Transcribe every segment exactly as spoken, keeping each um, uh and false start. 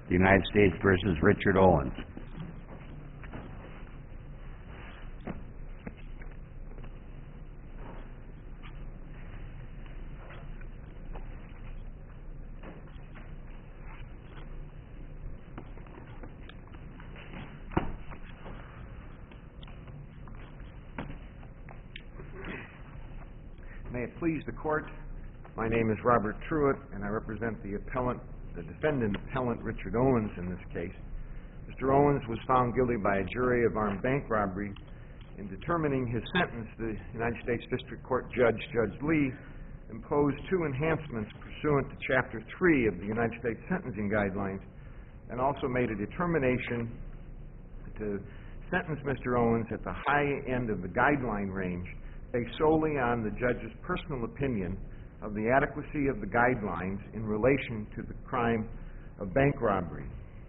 The United States versus Richard Owens. May it please the Court, my name is Robert Truitt, and I represent the appellant, the defendant appellant Richard Owens in this case. Mister Owens was found guilty by a jury of armed bank robbery. In determining his sentence, the United States District Court Judge, Judge Lee, imposed two enhancements pursuant to Chapter three of the United States Sentencing Guidelines, and also made a determination to sentence Mister Owens at the high end of the guideline range based solely on the judge's personal opinion of the adequacy of the guidelines in relation to the crime of bank robbery.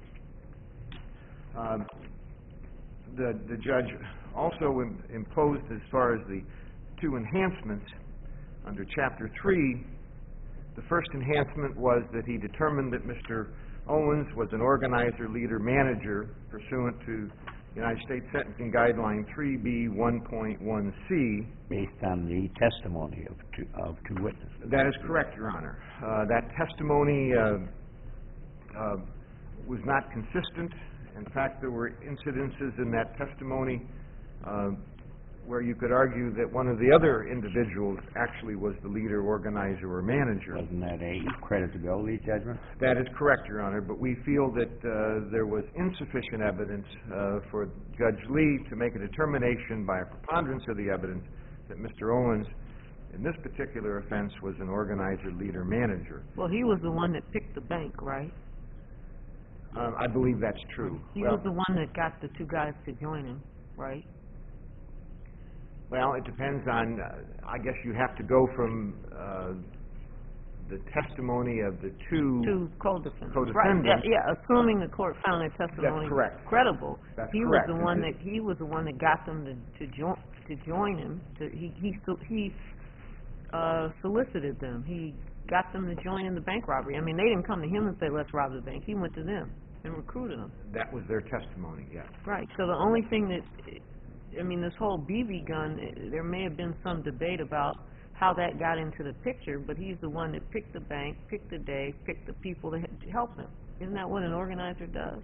Uh, the, the judge also im- imposed, as far as the two enhancements under Chapter three, the first enhancement was that he determined that Mister Owens was an organizer, leader, manager pursuant to United States Sentencing Guideline three B one point one C. Based on the testimony of two, of two witnesses. That is correct, Your Honor. Uh, that testimony uh, uh, was not consistent. In fact, there were incidences in that testimony uh, where you could argue that one of the other individuals actually was the leader, organizer, or manager. Wasn't that a creditability judgment? That is correct, Your Honor, but we feel that uh, there was insufficient evidence uh, for Judge Lee to make a determination by a preponderance of the evidence that Mister Owens, in this particular offense, was an organizer, leader, manager. Well, he was the one that picked the bank, right? Um, I believe that's true. He well, was the one that got the two guys to join him, right? Well, it depends on, uh, I guess you have to go from uh, the testimony of the two... Two co-defendants. Co-defendants. Right. Yeah, yeah, assuming the court found their testimony That's correct. credible. That's he correct. was the one that he was the one that got them to, to join to join him. To, he he he uh, solicited them. He got them to join in the bank robbery. I mean, they didn't come to him and say, "Let's rob the bank." He went to them and recruited them. That was their testimony, yes. Right. So the only thing that, I mean, this whole B B gun, there may have been some debate about how that got into the picture, but he's the one that picked the bank, picked the day, picked the people to help him. Isn't that what an organizer does?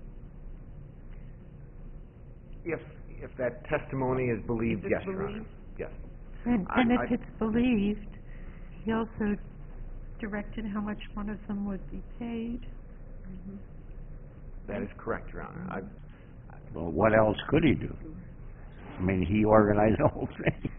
If if that testimony is believed, If it's yes, Your Honor. believed? Yes. And, I- and if I- it's believed, he also directed how much one of them would be paid. That is correct, Your Honor. I, Well, what else could he do? I mean, he organized the whole thing.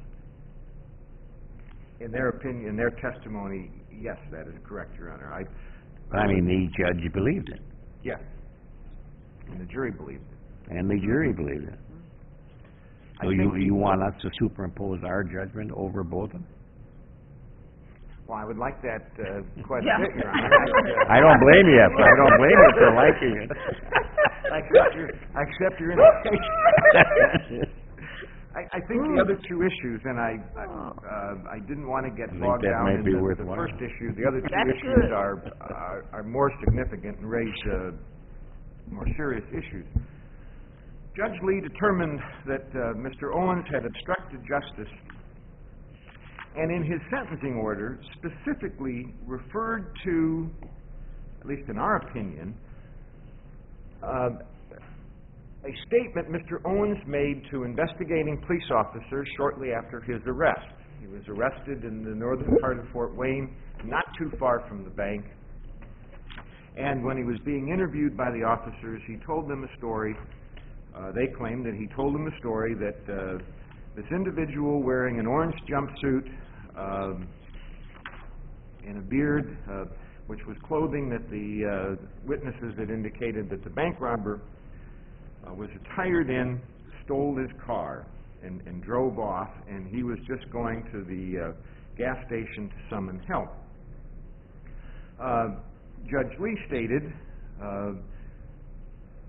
in their opinion, in their testimony, yes, that is correct, Your Honor. I, I mean, the judge believed it, yes, and the jury believed it. and the jury believed it. I So you think- you want us to superimpose our judgment over both of them? Well, I would like that uh, quite Yeah. a bit, Your Honor. I, I don't blame you. I don't blame you for liking it. I accept your, I accept your invitation. I, I think the other two issues, and I, I, uh, I didn't want to get I think bogged that down might in be the, the worthwhile. first issue. The other two That's issues good. are, are are more significant and raise uh, more serious issues. Judge Lee determined that uh, Mister Owens had obstructed justice, and in his sentencing order specifically referred to, at least in our opinion, uh, a statement Mister Owens made to investigating police officers shortly after his arrest. He was arrested in the northern part of Fort Wayne, not too far from the bank, and when he was being interviewed by the officers, he told them a story. Uh, they claimed that he told them a story that uh, this individual wearing an orange jumpsuit um, and a beard, uh, which was clothing that the uh, witnesses had indicated that the bank robber uh, was attired in, stole his car, and, and drove off, and he was just going to the uh, gas station to summon help. Uh, Judge Lee stated uh,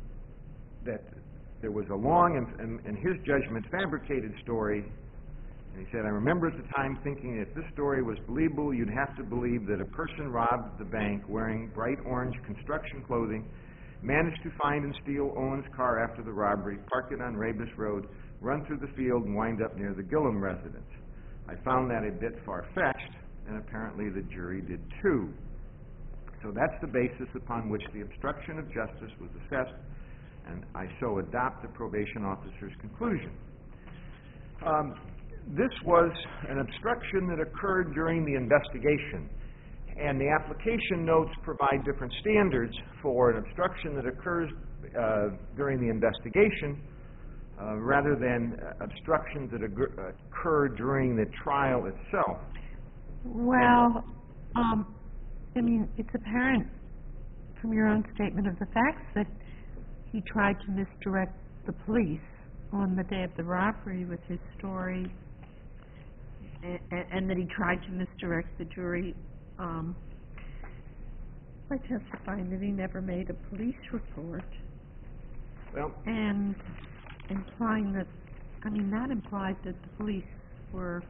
that there was a long and, and, and his judgment, fabricated story And he said, I remember at the time thinking if this story was believable, you'd have to believe that a person robbed the bank wearing bright orange construction clothing, managed to find and steal Owen's car after the robbery, park it on Rabus Road, run through the field, and wind up near the Gillum residence. I found that a bit far-fetched, and apparently the jury did too. So that's the basis upon which the obstruction of justice was assessed, and I so adopt the probation officer's conclusion. Um, this was an obstruction that occurred during the investigation, and the application notes provide different standards for an obstruction that occurs uh, during the investigation uh, rather than uh, obstructions that ag- occur during the trial itself. Well, um, I mean, it's apparent from your own statement of the facts that he tried to misdirect the police on the day of the robbery with his story, and, and that he tried to misdirect the jury um, by testifying that he never made a police report, Well, and implying that, I mean, that implied that the police were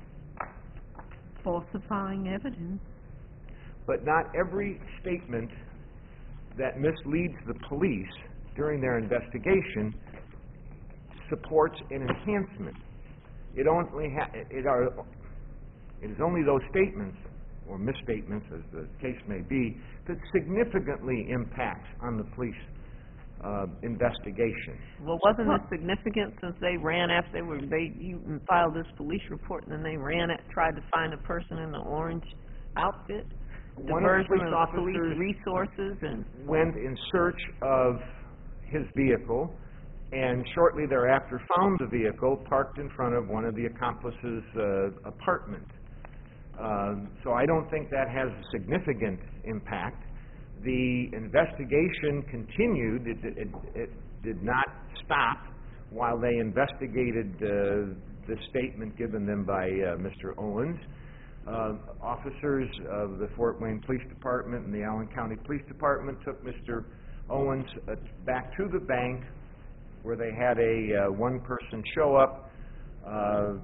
falsifying evidence. but not every statement that misleads the police during their investigation supports an enhancement. It only ha- it are it is only those statements or misstatements, as the case may be, that significantly impact on the police uh, investigation. Well, wasn't it significant since they ran after they were, they, you filed this police report and then they ran it, tried to find a person in the orange outfit? One of the Diversion police of police officers resources and, went in search of his vehicle, and shortly thereafter found the vehicle parked in front of one of the accomplices' uh, apartment. Um, so I don't think that has a significant impact. The investigation continued. It, it, it did not stop while they investigated uh, the statement given them by uh, Mister Owens. Uh, officers of the Fort Wayne Police Department and the Allen County Police Department took Mister Owens uh, back to the bank, where they had a uh, one-person show up uh,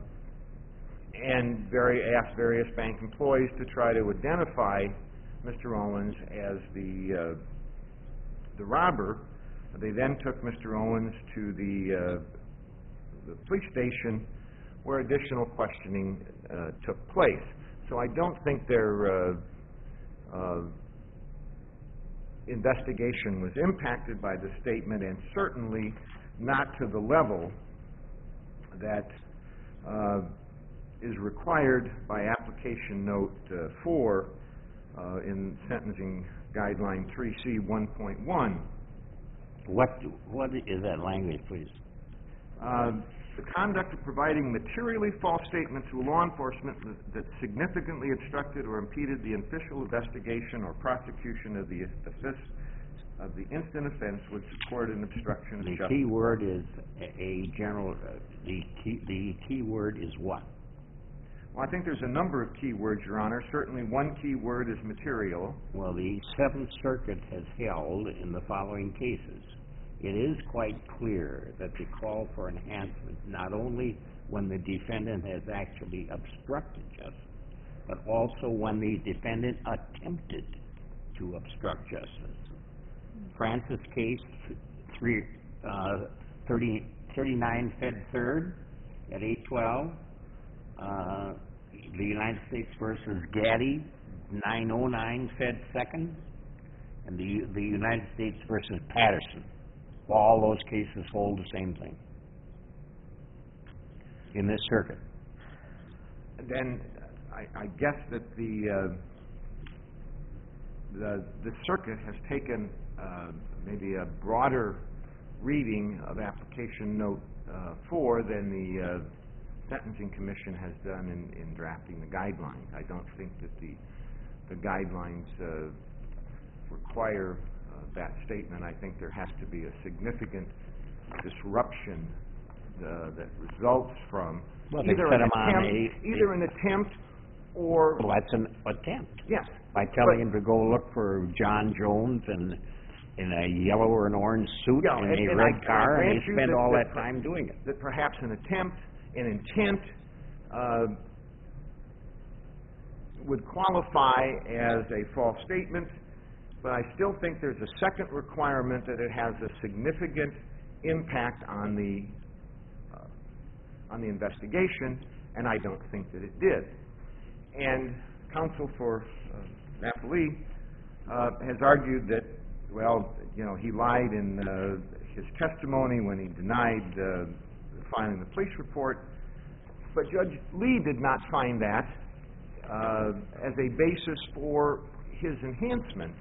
and very, asked various bank employees to try to identify Mister Owens as the uh, the robber. They then took Mister Owens to the uh, the police station, where additional questioning uh, took place. So I don't think their uh, uh, investigation was impacted by the statement, and certainly not to the level that uh, is required by application note uh, four uh, in sentencing guideline three C one point one. What, what is that language, please? Uh, the conduct of providing materially false statements to law enforcement that significantly obstructed or impeded the official investigation or prosecution of the of the instant offense would support an obstruction of The justice. key word is a a general, uh, the key, the key word is what? Well, I think there's a number of key words, Your Honor. Certainly one key word is material. Well, the Seventh Circuit has held in the following cases. It is quite clear that the call for enhancement, not only when the defendant has actually obstructed justice, but also when the defendant attempted to obstruct justice. Francis case three, uh, thirty, thirty-nine Fed Third at eight twelve. Uh, the United States versus Gaddy, nine oh nine Fed Second, and the the United States versus Patterson. All those cases hold the same thing in this circuit. Then I, I guess that the, uh, the the circuit has taken uh, maybe a broader reading of application note uh, four than the uh, Sentencing Commission has done in, in drafting the guidelines. I don't think that the the guidelines uh, require uh, that statement. I think there has to be a significant disruption uh, that results from Well, they either set an them on attempt, a- either an attempt or Well, that's an attempt. yes, By telling But- him to go look for John Jones and in a yellow or an orange suit Yeah, in and- a and red I- I car, and grant they you spend that- all that that per- time doing it. that perhaps an attempt, an intent, uh, would qualify as a false statement, but I still think there's a second requirement that it has a significant impact on the uh, on the investigation, and I don't think that it did. And counsel for uh, Napoli uh, has argued that, well, you know, he lied in uh, his testimony when he denied uh, filing the police report, but Judge Lee did not find that uh, as a basis for his enhancement.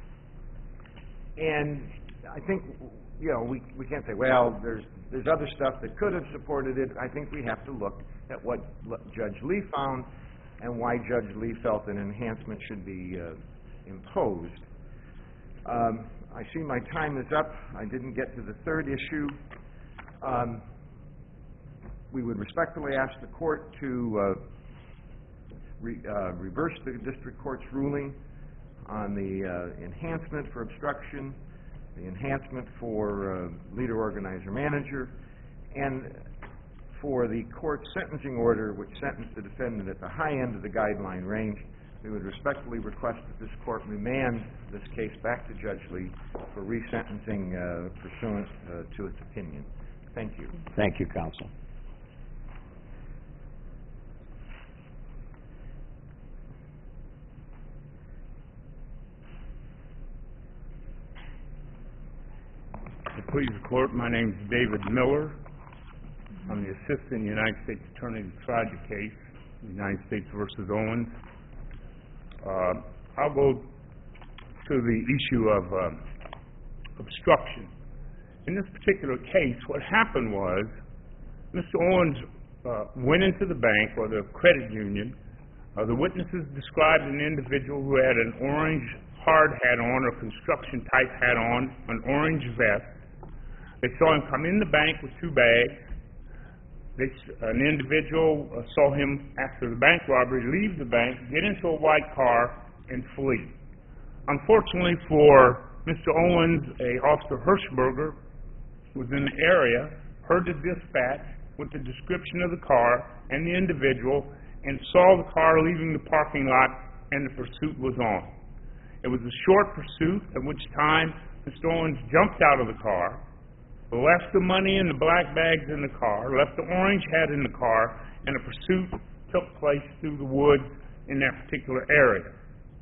And I think, you know, we we can't say, well, there's there's other stuff that could have supported it. I think we have to look at what Judge Lee found and why Judge Lee felt an enhancement should be uh, imposed. Um, I see my time is up. I didn't get to the third issue. Um, we would respectfully ask the court to uh, re, uh, reverse the district court's ruling on the uh, enhancement for obstruction, the enhancement for uh, leader, organizer, manager, and for the court's sentencing order, which sentenced the defendant at the high end of the guideline range. We would respectfully request that this court remand this case back to Judge Lee for resentencing uh, pursuant uh, to its opinion. Thank you. Thank you, counsel. To please the court, my name is David Miller. I'm the Assistant United States Attorney who tried the case, United States versus Owens. Uh, I'll go to the issue of uh, obstruction. In this particular case, what happened was Mister Owens uh, went into the bank or the credit union. Uh, the witnesses described an individual who had an orange hard hat on or construction type hat on, an orange vest. They saw him come in the bank with two bags. They, an individual uh, saw him, after the bank robbery, leave the bank, get into a white car, and flee. Unfortunately for Mister Owens, a Officer Hirschberger was in the area, heard the dispatch with the description of the car and the individual, and saw the car leaving the parking lot, and the pursuit was on. It was a short pursuit, at which time Mister Owens jumped out of the car, left the money in the black bags in the car, left the orange hat in the car, and a pursuit took place through the woods in that particular area.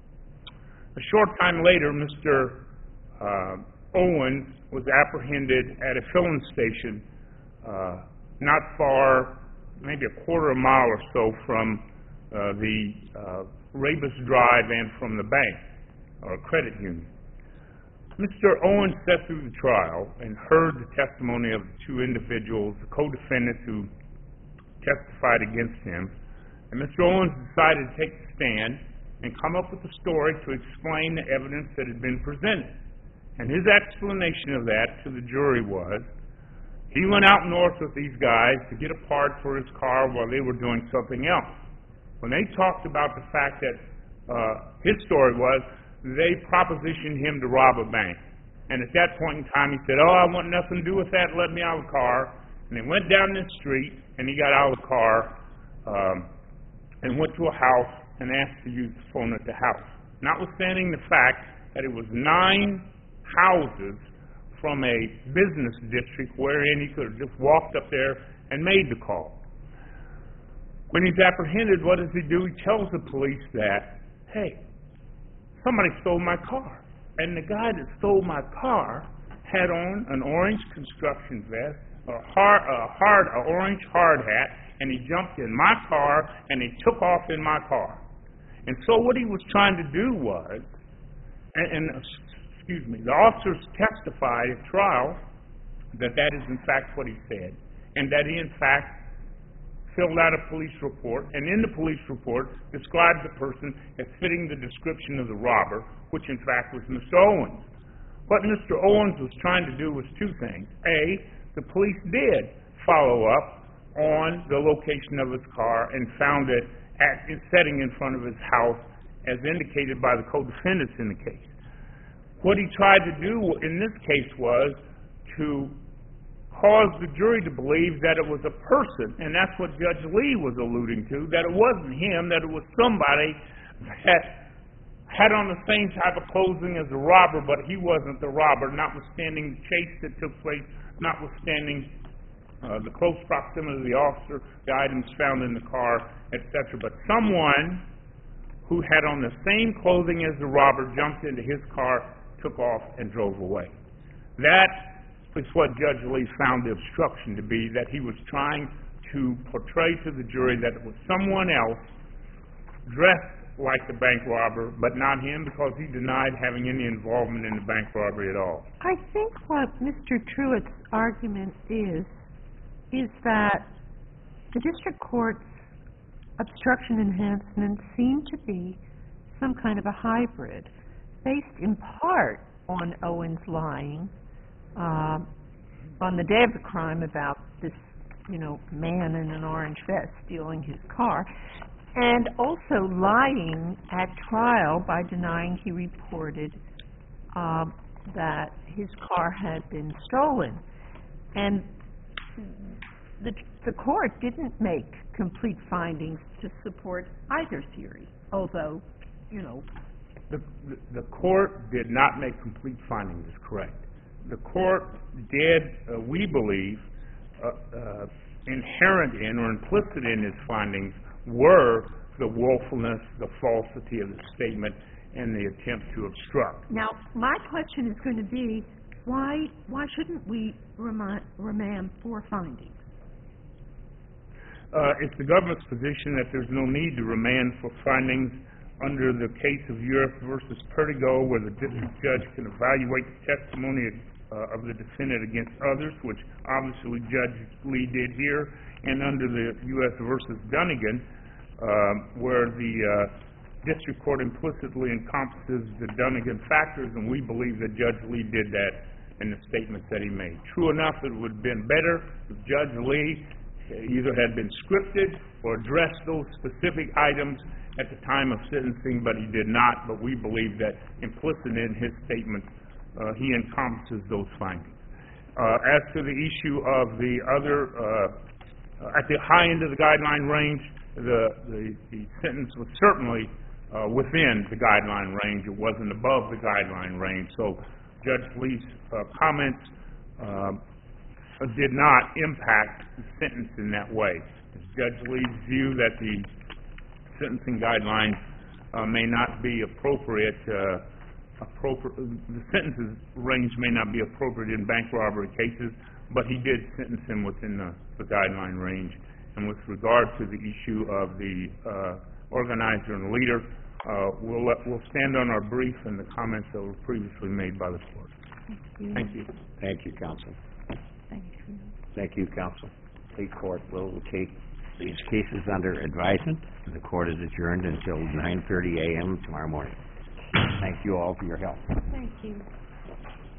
A short time later, Mister Uh, Owens was apprehended at a filling station uh, not far, maybe a quarter of a mile or so from uh, the uh, Rabus Drive and from the bank or credit union. Mister Owens sat through the trial and heard the testimony of the two individuals, the co-defendants who testified against him, and Mister Owens decided to take the stand and come up with a story to explain the evidence that had been presented. And his explanation of that to the jury was, he went out north with these guys to get a part for his car while they were doing something else. When they talked about the fact that uh, his story was, they propositioned him to rob a bank. And at that point in time, he said, oh, I want nothing to do with that, let me out of the car. And they went down this street, and he got out of the car um, and went to a house and asked to use the phone at the house. Notwithstanding the fact that it was nine houses from a business district wherein he could have just walked up there and made the call. When he's apprehended, what does he do? He tells the police that, hey, somebody stole my car. And the guy that stole my car had on an orange construction vest, a hard, a hard, a orange hard hat, and he jumped in my car and he took off in my car. And so what he was trying to do was, and, and excuse me, the officers testified at trial that that is in fact what he said, and that he in fact filled out a police report, and in the police report described the person as fitting the description of the robber, which in fact was Mister Owens. What Mister Owens was trying to do was two things. A, the police did follow up on the location of his car and found it at, sitting in front of his house as indicated by the co-defendants in the case. What he tried to do in this case was to caused the jury to believe that it was a person, and that's what Judge Lee was alluding to, that it wasn't him, that it was somebody that had on the same type of clothing as the robber, but he wasn't the robber, notwithstanding the chase that took place, notwithstanding uh, the close proximity of the officer, the items found in the car, et cetera. But someone who had on the same clothing as the robber jumped into his car, took off, and drove away. That is what Judge Lee found the obstruction to be, that he was trying to portray to the jury that it was someone else dressed like the bank robber, but not him, because he denied having any involvement in the bank robbery at all. I think what Mister Truitt's argument is, is that the district court's obstruction enhancements seem to be some kind of a hybrid, based in part on Owens lying uh, on the day of the crime about this, you know, man in an orange vest stealing his car, and also lying at trial by denying he reported uh, that his car had been stolen. And the, the court didn't make complete findings to support either theory, although, you know... The, the, the court did not make complete findings, is correct. The court did, uh, we believe, uh, uh, inherent in or implicit in his findings were the willfulness, the falsity of the statement, and the attempt to obstruct. Now, my question is going to be, why why shouldn't we remi- remand for findings? Uh, it's the government's position that there's no need to remand for findings under the case of U S versus Perdigo, where the district judge can evaluate the testimony uh, of the defendant against others, which obviously Judge Lee did here, and under the U S versus Dunnigan, uh, where the uh, district court implicitly encompasses the Dunnigan factors, and we believe that Judge Lee did that in the statements that he made. True enough, it would have been better if Judge Lee either had been scripted or addressed those specific items at the time of sentencing, but he did not. But we believe that implicit in his statement, uh, he encompasses those findings. Uh, as to the issue of the other, uh, at the high end of the guideline range, the, the, the sentence was certainly uh, within the guideline range. It wasn't above the guideline range. So Judge Lee's uh, comments uh, did not impact the sentence in that way. It's Judge Lee's view that the sentencing guidelines uh, may not be appropriate, uh, appropriate, the sentences range may not be appropriate in bank robbery cases, but he did sentence him within the, the guideline range. And with regard to the issue of the uh, organizer and leader, uh, we'll, let, we'll stand on our brief and the comments that were previously made by the court. Thank you. Thank you. Thank you, counsel. Thank you. Thank you, counsel. The court will take these cases under advisement. The court is adjourned until nine thirty a.m. tomorrow morning. Thank you all for your help. Thank you.